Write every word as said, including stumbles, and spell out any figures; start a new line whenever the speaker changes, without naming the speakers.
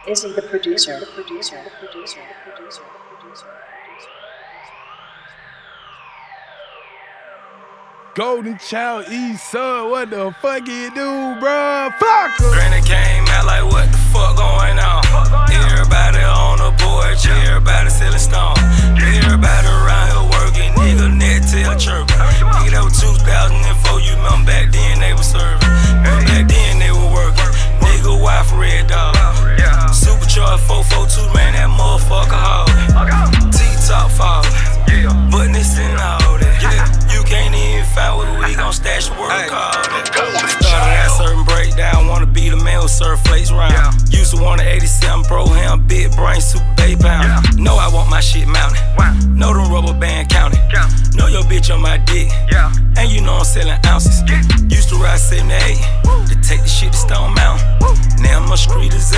Izzy the producer, the producer, the producer, the producer, the producer.
Golden Child, East Side, what the fuck you do, bruh? Fuck em.
Granny came out like, what the fuck going on? Everybody on the porch, everybody selling stone. Everybody around here working, nigga net tail chirping. Nigga, that was two thousand four, you remember back then they was serving. Back then they were working. Nigga, wife red dog. Supercharged four four two, man, that motherfucker hard. T-top fall, but this and all that. You can't even find where we gon' stash the work hard. Started at certain breakdown, wanna be the man who serve flakes round. Used to want an eighty-seven Pro Ham, big brain, super bay pound. Know I want my shit mounted. Know them rubber band counting. Know your bitch on my dick. And you know I'm selling ounces. Used to ride seventy-eight to take the shit to Stone Mountain. Now I'm a street as